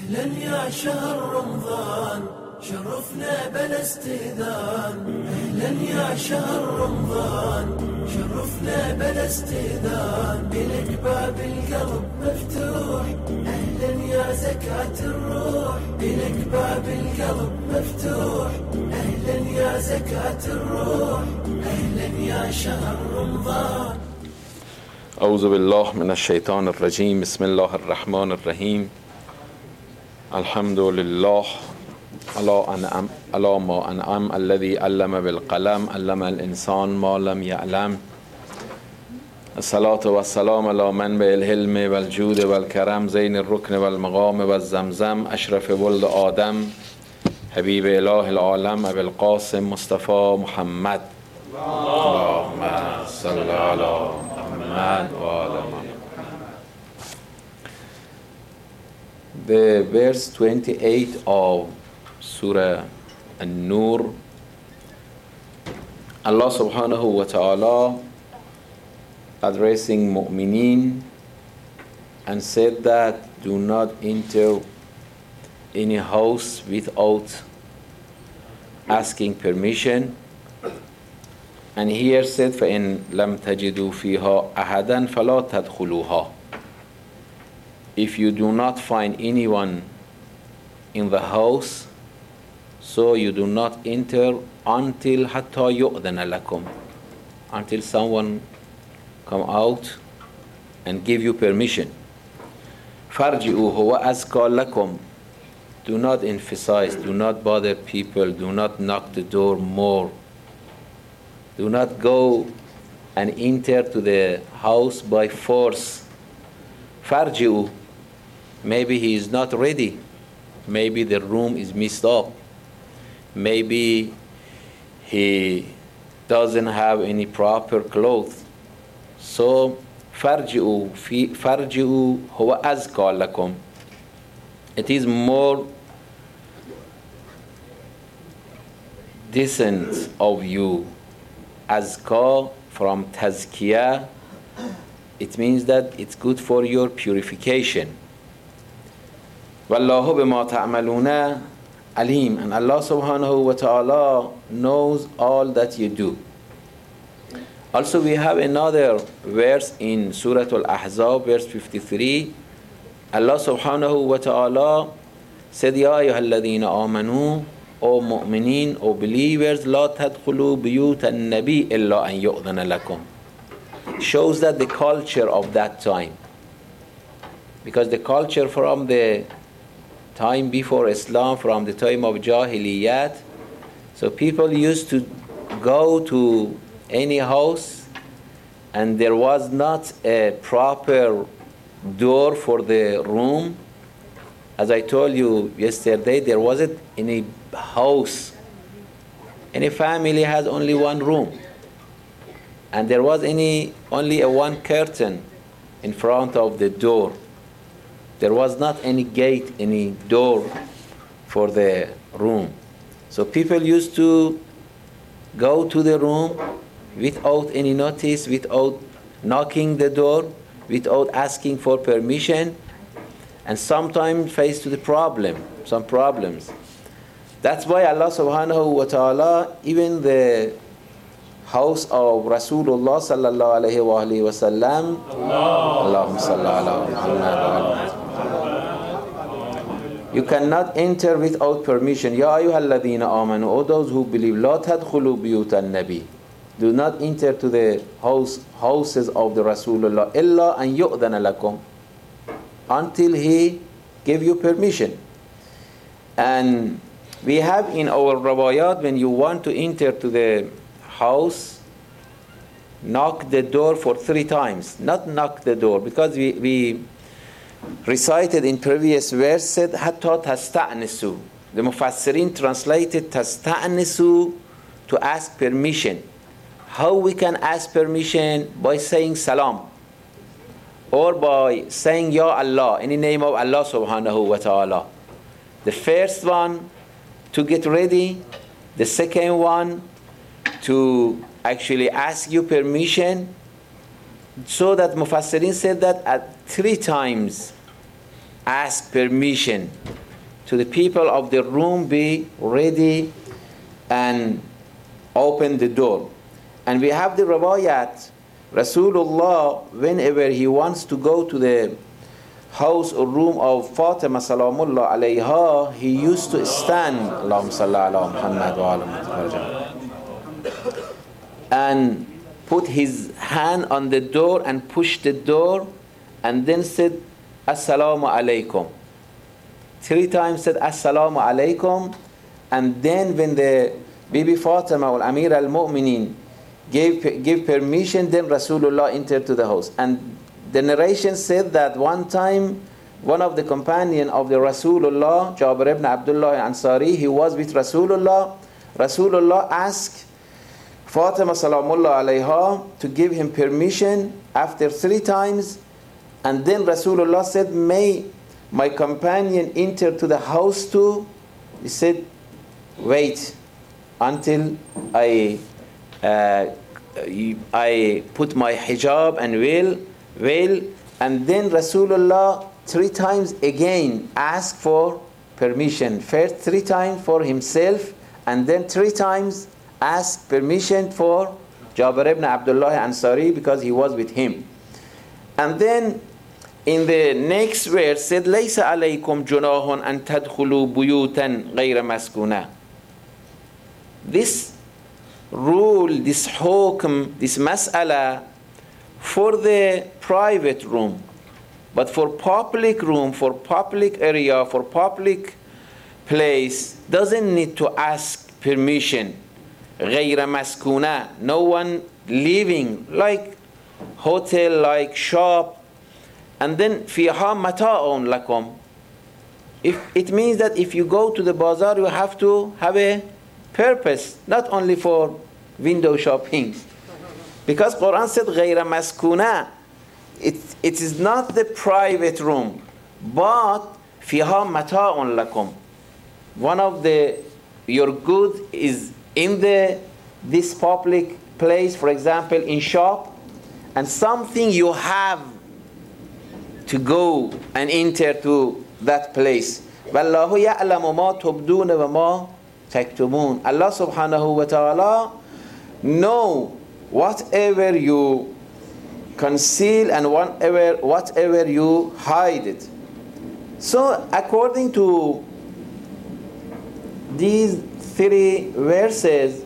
أهلا يا شهر رمضان شرفنا بلا استئذان. أهلا يا شهر رمضان شرفنا بلا استئذان. بلك باب القلب مفتوح أهلا يا زكاة الروح. بلك باب القلب مفتوح أهلا يا زكاة الروح. أهلا يا شهر رمضان. أعوذ بالله من الشيطان الرجيم. بسم الله الرحمن الرحيم. الحمد لله على ما أنعم الذي علم بالقلم علم الإنسان ما لم يعلم. الصلاة والسلام على منبع الحلم والجود والكرم زين الركن والمقام والزمزم أشرف ولد آدم حبيب إله العالم أبي القاسم مصطفى محمد. اللهم صل على محمد وعلى محمد. The verse 28 of Surah An-Nur, Allah subhanahu wa ta'ala addressing mu'mineen and said that do not enter any house without asking permission. And here said فَإِن لَمْ تَجِدُوا فِيهَا أَحَدًا فَلَا تَدْخُلُوهَا. If you do not find anyone in the house, so you do not enter until حَتَّى يُؤْذَنَ لَكُمْ, until someone come out and give you permission. فَارْجِئُوا هُوَ أَزْكَى لَكُمْ. Do not emphasize, do not bother people, do not knock the door more. Do not go and enter to the house by force. فَارْجِئُوا. Maybe he is not ready. Maybe the room is messed up. Maybe he doesn't have any proper clothes. So فَارْجِئُوا هُوَ أَزْكَى لَكُمْ. It is more decent of you. Azka from tazkiyah, it means that it's good for your purification. Wallahu bima ta'maluna alim. And Allah subhanahu wa ta'ala knows all that you do. Also we have another verse in Surah Al-Ahzab, verse 53. Allah subhanahu wa ta'ala said, Ya ayyuhalladhina amanu, O mu'mineen, O believers, la tadkhulu buyut an-nabi illa an yu'dhana lakum. Shows that the culture of that time, because the culture from the time before Islam, from the time of Jahiliyat, so people used to go to any house and there was not a proper door for the room. As I told you yesterday, there wasn't any house. Any family has only one room. And there was only a one curtain in front of the door. There was not any gate, any door for the room. So people used to go to the room without any notice, without knocking the door, without asking for permission, and sometimes faced with some problems. That's why Allah subhanahu wa ta'ala, even the house of Rasulullah sallallahu alayhi wa alihi wa sallam, Allahumma salli ala Muhammad, you cannot enter without permission. Ya ayyuhalladhina amanu, O those who believe, la tadkhulu buyut an-nabi. Do not enter to the houses of the Rasulullah illa an yu'dhana lakum, until he give you permission. And we have in our rawayat, when you want to enter to the house, knock the door for 3 times. Not knock the door, because we recited in previous verse, said hatta tasta'nisu. The Mufassirin translated tasta'nisu, to ask permission. How we can ask permission? By saying salam, or by saying Ya Allah, in the name of Allah subhanahu wa ta'ala. The first one to get ready, the second one to actually ask you permission, so that Mufassirin said that at 3 times ask permission to the people of the room, be ready and open the door. And we have the riwayat, Rasulullah, whenever he wants to go to the house or room of Fatima salamullah alayha, he used to stand, Allahumma salli ala Muhammad wa ala Muhammad, and put his hand on the door and push the door, and then said, Assalamu alaikum. 3 times said, Assalamu alaikum. And then when the Bibi Fatima or Amir al-Mu'minin gave permission, then Rasulullah entered to the house. And the narration said that one time, one of the companions of the Rasulullah, Jabir ibn Abdullah Ansari, he was with Rasulullah. Rasulullah asked Fatima salamullah alayha to give him permission after 3 times. And then Rasulullah said, may my companion enter to the house too? He said, wait until I put my hijab and veil, and then Rasulullah 3 times again asked for permission. First 3 times for himself, and then 3 times asked permission for Jabir ibn Abdullah Ansari because he was with him. And then in the next verse said, لَيْسَ عَلَيْكُمْ جُنَاهٌ أَن تَدْخُلُوا بُيُوتًا غَيْرَ مَسْكُونَةٍ. This rule, this hukm, this mas'ala for the private room, but for public room, for public area, for public place, doesn't need to ask permission. غَيْرَ مَسْكُونَةٍ. No one living, like hotel, like shop. And then فِيهَا مَتَاعٌ لَكُمْ. It means that if you go to the bazaar, you have to have a purpose, not only for window shopping. Because Quran said غَيْرَ مَسْكُونَةٍ. It is not the private room, but فِيهَا مَتَاعٌ لَكُمْ. One of your good is in this public place, for example, in shop, and something you have to go and enter to that place. وَاللَّهُ يَعْلَمُ مَا تُبْدُونَ وَمَا تَكْتُمُونَ. Allah subhanahu wa ta'ala know whatever you conceal and whatever you hide it. So according to these 3 verses,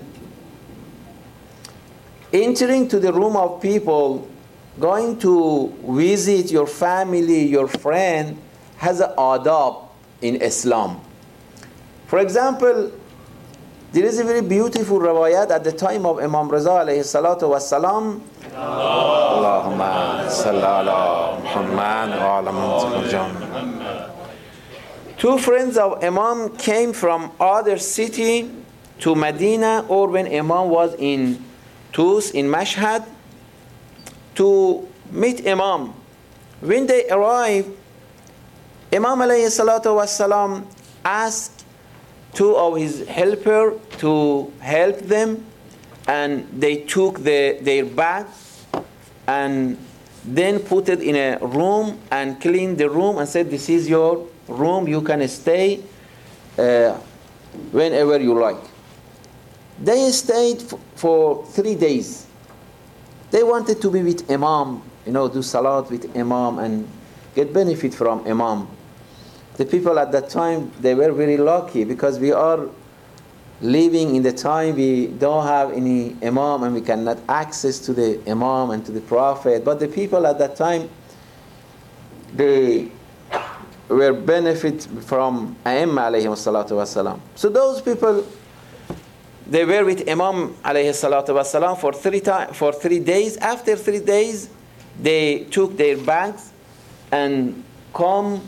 entering to the room of people, going to visit your family, your friend, has an adab in Islam. For example, there is a very beautiful riwayat at the time of Imam Raza alayhi salatu wassalam. Allahumma salli ala Muhammad wa ala Muhammad. 2 friends of Imam came from other city to Medina, or when Imam was in Tus, in Mashhad, to meet Imam. When they arrived, Imam alayhi salatu wassalam asked 2 of his helpers to help them, and they took their bags and then put it in a room and cleaned the room and said, this is your room, you can stay whenever you like. They stayed for 3 days. They wanted to be with Imam, do salat with Imam and get benefit from Imam. The people at that time, they were very lucky because we are living in the time we don't have any Imam and we cannot access to the Imam and to the Prophet. But the people at that time, they were benefit from A'imma alayhi salatu wasalam. So those people, they were with Imam alayhi salatu wasalam for 3 days. After 3 days, they took their bags and come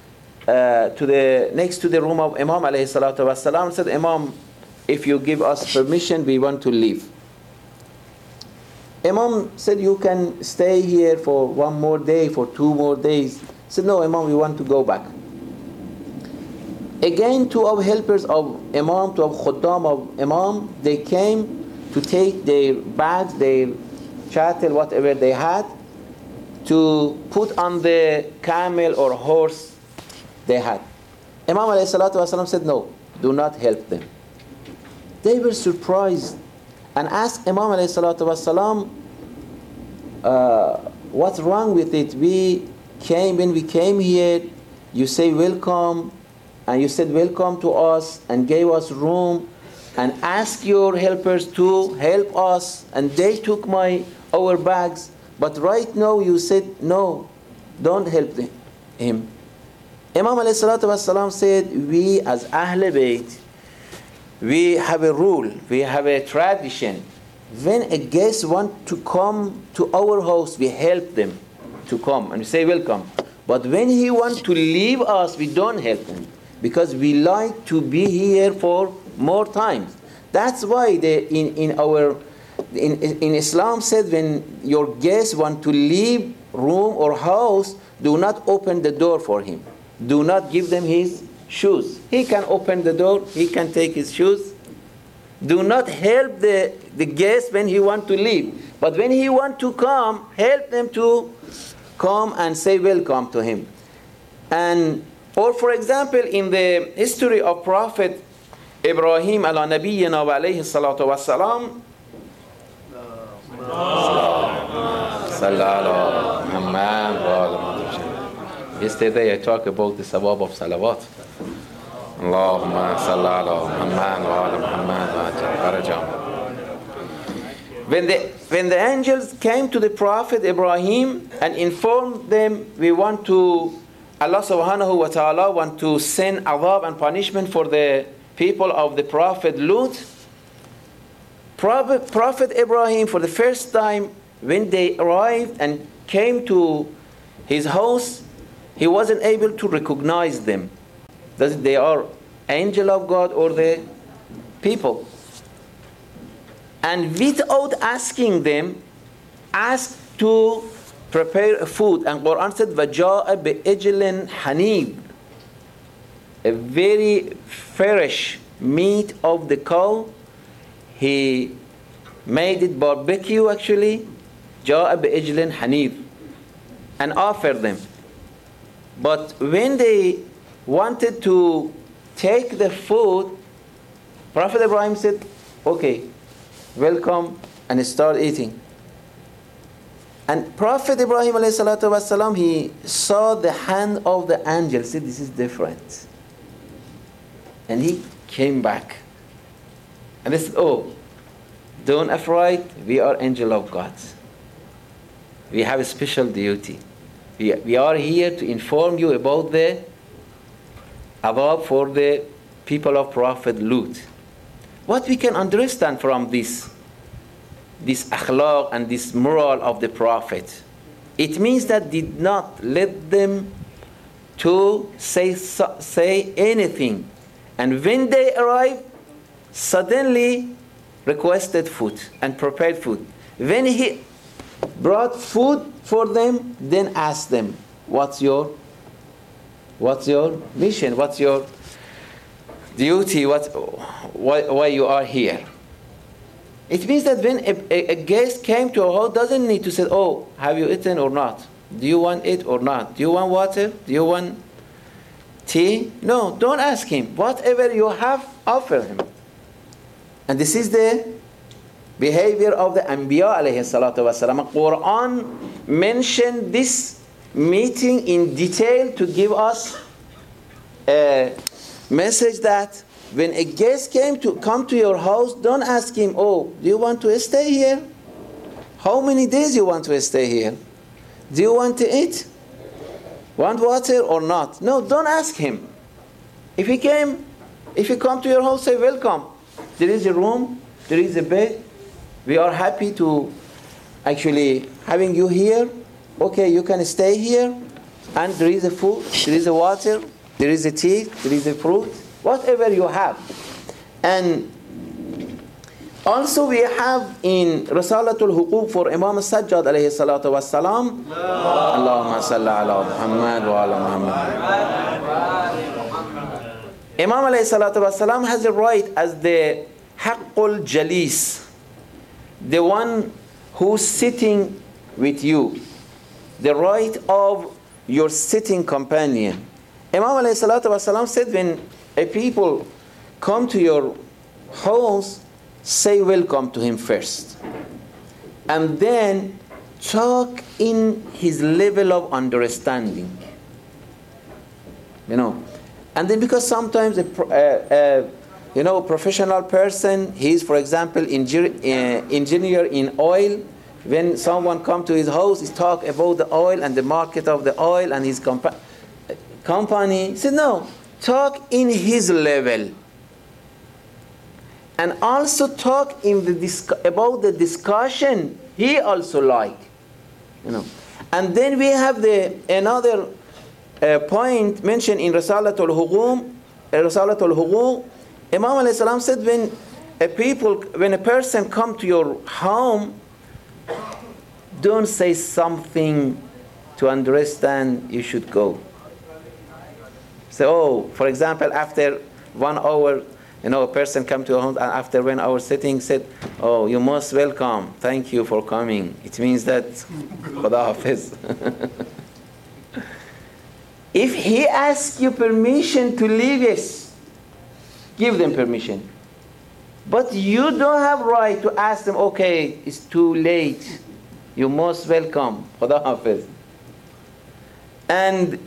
next to the room of Imam alayhi salatu wasalam and said, Imam, if you give us permission, we want to leave. Imam said, you can stay here for 1 more day, for 2 more days. He said, no, Imam, we want to go back. Again, 2 of helpers of Imam, 2 of khuddam of Imam, they came to take their bags, their chattel, whatever they had, to put on the camel or horse they had. Imam alayhi salatu wasalam said, no, do not help them. They were surprised and asked Imam alayhi salatu wasalam, what's wrong with it? When we came here, you say welcome, and you said welcome to us and gave us room and asked your helpers to help us, and they took our bags. But right now you said no, don't help him. Imam alayhi salatu wasalam said, we as Ahl Bayt, we have a rule, we have a tradition. When a guest want to come to our house, we help them to come and we say welcome. But when he want to leave us, we don't help him, because we like to be here for more times. That's why in Islam said, when your guest want to leave room or house, do not open the door for him. Do not give them his shoes. He can open the door, he can take his shoes. Do not help the guest when he want to leave. But when he want to come, help them to come and say welcome to him. Or for example, in the history of Prophet Ibrahim ala nabiyyina wa alayhi salatu wa salam, yesterday I talked about the sabab of salawat. Allahumma salli ala Muhammad wa ala Muhammad wa ajal. When the angels came to the Prophet Ibrahim and informed them, Allah subhanahu wa ta'ala want to send adhab and punishment for the people of the Prophet Lut. Prophet Ibrahim, for the first time, when they arrived and came to his house, he wasn't able to recognize them. They are angel of God or the people. And without asking them, asked to prepare food. And Quran said, وَجَاءَ بِإِجْلٍ حَنِيبٍ, a very fresh meat of the cow. He made it barbecue actually. جَاءَ بِإِجْلٍ حَنِيبٍ, and offered them. But when they wanted to take the food, Prophet Ibrahim said, okay, welcome, and start eating. And Prophet Ibrahim alayhi salatu wasalam, he saw the hand of the angel, said, this is different. And he came back. And they said, oh, don't afraid, we are angel of God. We have a special duty. We are here to inform you about the adhab for the people of Prophet Lut. What we can understand from this akhlaq and this moral of the Prophet, it means that did not let them to say anything. And when they arrived, suddenly requested food and prepared food. When he brought food for them, then asked them, what's your mission? What's your duty? Why you are here? It means that when a guest came to our house, doesn't need to say, oh, have you eaten or not? Do you want it or not? Do you want water? Do you want tea? No, don't ask him. Whatever you have, offer him. And this is the behavior of the Anbiya alayhi salatu wasalam. Quran mentioned this meeting in detail to give us a message that when a guest come to your house, don't ask him, oh, do you want to stay here? How many days you want to stay here? Do you want to eat? Want water or not? No, don't ask him. If he come to your house, say welcome. There is a room, there is a bed. We are happy to actually having you here. Okay, you can stay here. And there is a food, there is a water, there is a tea, there is a fruit, whatever you have. And also we have in Risalatul Huquq for Imam Sajjad alayhi salatu wassalam, Allahumma salli ala Muhammad wa ala Muhammad. Imam alayhi salatu wassalam has a right as the Haqqul Jalis, the one who's sitting with you, the right of your sitting companion. Imam alayhi salatu wasalam said, when a people come to your house, say welcome to him first. And then talk in his level of understanding. You know. And then because sometimes professional person, he's, for example, engineer in oil. When someone come to his house, he talk about the oil and the market of the oil and his company. He said, no, talk in his level. And also talk in about the discussion he also like. You know. And then we have another point mentioned in Risalatul Huquq. Imam alayhi salam said, when a person come to your home, don't say something to understand you should go. So, for example, after 1 hour, a person come to your home, and after 1 hour sitting said, oh, you most welcome, thank you for coming. It means that Khuda Hafiz. If he asks you permission to leave, yes, give them permission. But you don't have right to ask them, okay, it's too late. You most welcome. Khuda Hafiz. And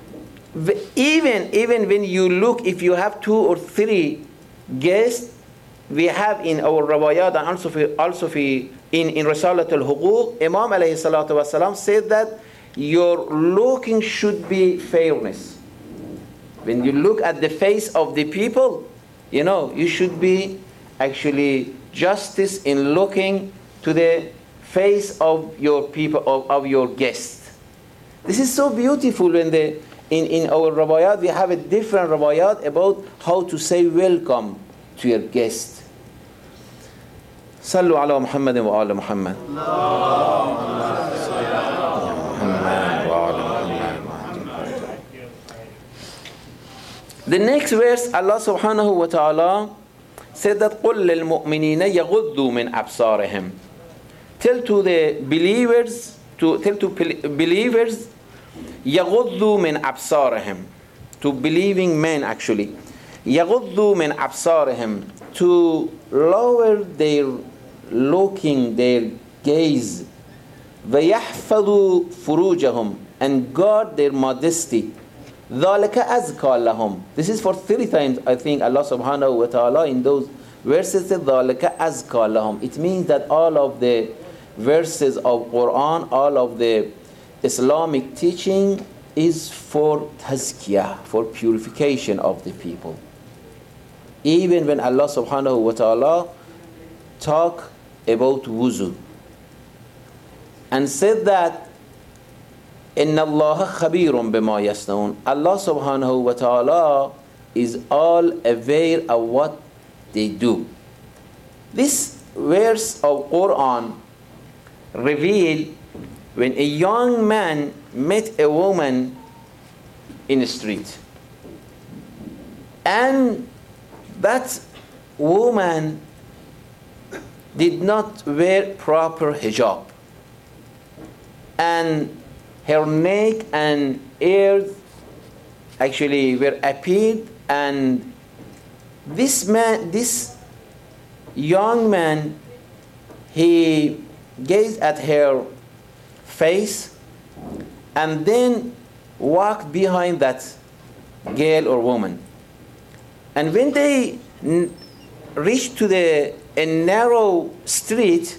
even when you look, if you have 2 or 3 guests, we have in our Rawayat and also in Risalatul Huquq, Imam alayhi salatu wasalam said that your looking should be fairness. When you look at the face of the people, you should be actually justice in looking to the face of your people, of your guests. This is so beautiful. When in our Rawayat, we have a different Rawayat about how to say welcome to your guest. Sallu ala Muhammad wa ala Muhammad. The next verse, Allah subhanahu wa ta'ala said that قُلْ لِلْمُؤْمِنِينَ يَغُضُّوا مِنْ أَبْصَارِهِمْ. Tell to believers يَغُضُّوا مِنْ أَبْصَارِهِمْ, to believing men actually, يَغُضُّوا مِنْ أَبْصَارِهِمْ, to lower their looking, their gaze, وَيَحْفَظُوا فُرُوجَهُمْ, and guard their modesty. ذَلِكَ أَزْكَى لَهُمْ. This is for 3 times, I think, Allah subhanahu wa ta'ala in those verses said ذَلِكَ أَزْكَى لَهُمْ. It means that all of the verses of Quran, all of the Islamic teaching is for tazkiyah, for purification of the people. Even when Allah subhanahu wa ta'ala talk about wuzu and said that إِنَّ اللَّهَ خَبِيرٌ بِمَا يَصْنَعُونَ, Allah subhanahu wa ta'ala is all aware of what they do. This verse of Quran revealed when a young man met a woman in the street, and that woman did not wear proper hijab, and her neck and ears actually were appeared, and this young man, he gazed at her face and then walked behind that girl or woman. And when they reached to a narrow street,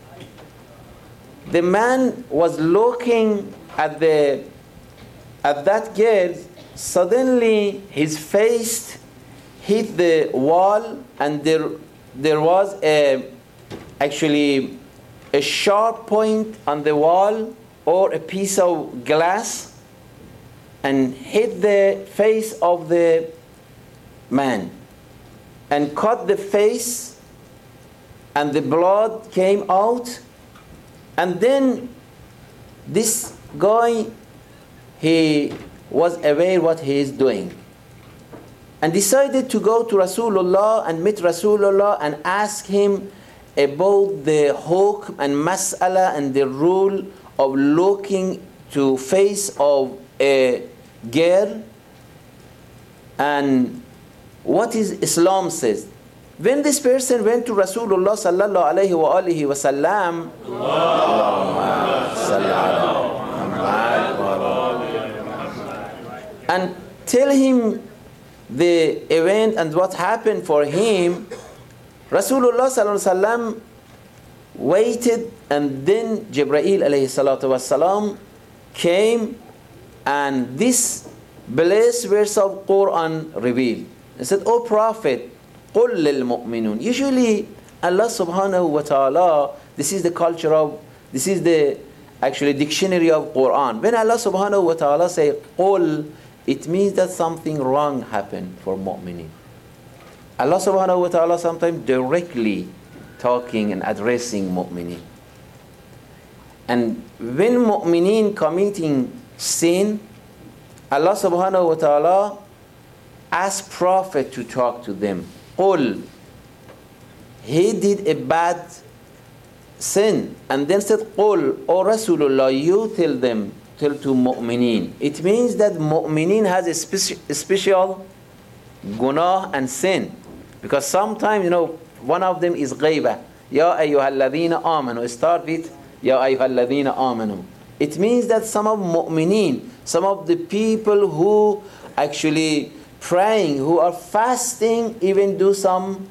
the man was looking at that girl. Suddenly his face hit the wall, and there was actually a sharp point on the wall or a piece of glass, and hit the face of the man and cut the face, and the blood came out. And then this guy, he was aware what he is doing, and decided to go to Rasulullah and meet Rasulullah and ask him about the hukm and mas'ala and the rule of looking to face of a girl And what is Islam says? When this person went to Rasulullah sallallahu alayhi wa alihi wa sallam, and tell him the event and what happened for him, Rasulullah sallallahu alayhi wa sallam waited, and then Jibreel alayhi salatu wasalam came, and this blessed verse of Quran revealed. He said, "O Prophet, قُلْ لِلْمُؤْمِنُونَ." Usually Allah subhanahu wa ta'ala, this is the culture of, this is the actually dictionary of Quran. When Allah subhanahu wa ta'ala say قُلْ, it means that something wrong happened for mu'minin. Allah subhanahu wa ta'ala sometimes directly talking and addressing mu'minin. And when mu'minin committing sin, Allah subhanahu wa ta'ala asked Prophet to talk to them. Qul, he did a bad sin, and then said, Qul, O Rasulullah, you tell them, tell to mu'minin. It means that mu'minin has a special gunah and sin. Because sometimes, one of them is ghaibah. Ya ayyuhalladhina amanu. Start with Ya ayyuhalladhina amanu. It means that some of mu'minin, some of the people who actually praying, who are fasting, even do some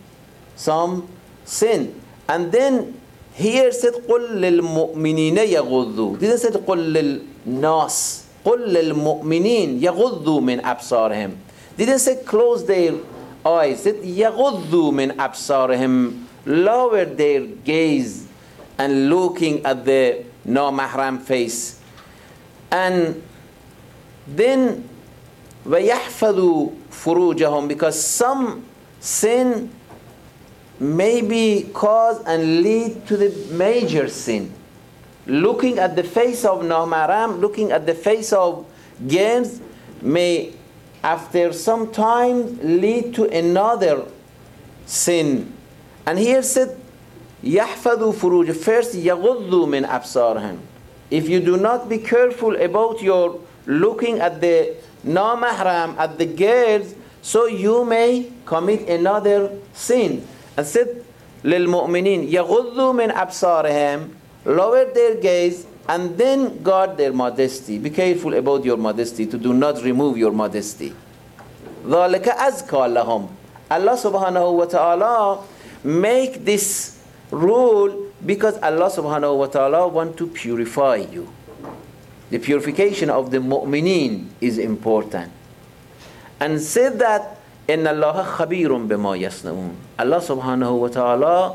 sin. And then here said قُلْ لِلْمُؤْمِنِينَ يَغُضُّوا. Didn't say قُلْ لِلْنَاسِ. قُلْ لِلْمُؤْمِنِينَ يَغُضُّوا مِنْ أَبْصَارِهِمْ. Didn't say close their eyes. Said يَغُضُّوا مِنْ أَبْصَارِهِمْ. Lower their gaze and looking at the no-mahram face. And then وَيَحْفَظُوا فُرُوجَهُمْ, because some sin may be cause and lead to the major sin. Looking at the face of no-mahram, looking at the face of girls may after some time lead to another sin. And here said يَحْفَظُوا فُرُوجَهُمْ. First يَغُضُّوا مِنْ أَبْصَارِهِمْ. If you do not be careful about your looking at the no-mahram, at the girls, so you may commit another sin. And said لِلْمُؤْمِنِينَ يَغُضُّوا مِنْ أَبْصَارِهِمْ. Lower their gaze and then guard their modesty. Be careful about your modesty, to do not remove your modesty. ذَلِكَ أَزْكَى لَهُمْ. Allah subhanahu wa ta'ala make this rule because Allah subhanahu wa ta'ala want to purify you. The purification of the mu'mineen is important. And said that إِنَّ اللَّهَ خَبِيرٌ بِمَا يَصْنَعُونَ. Allah subhanahu wa ta'ala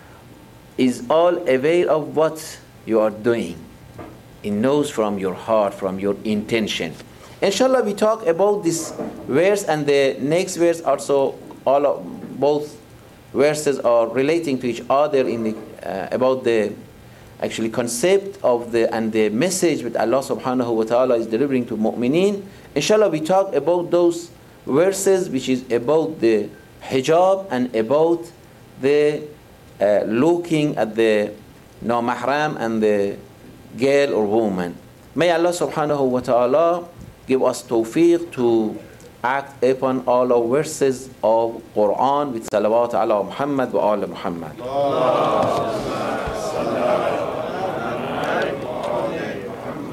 is all aware of what you are doing. He knows from your heart, from your intention. Inshallah, we talk about this verse and the next verse also. Both verses are relating to each other in the, about the actually concept of the message that Allah subhanahu wa ta'ala is delivering to mu'mineen. Inshallah, we talk about those verses which is about the hijab and about the looking at the no-mahram and the girl or woman. May Allah subhanahu wa ta'ala give us tawfiq to act upon all our verses of Quran with salawat ala Muhammad wa ala Muhammad.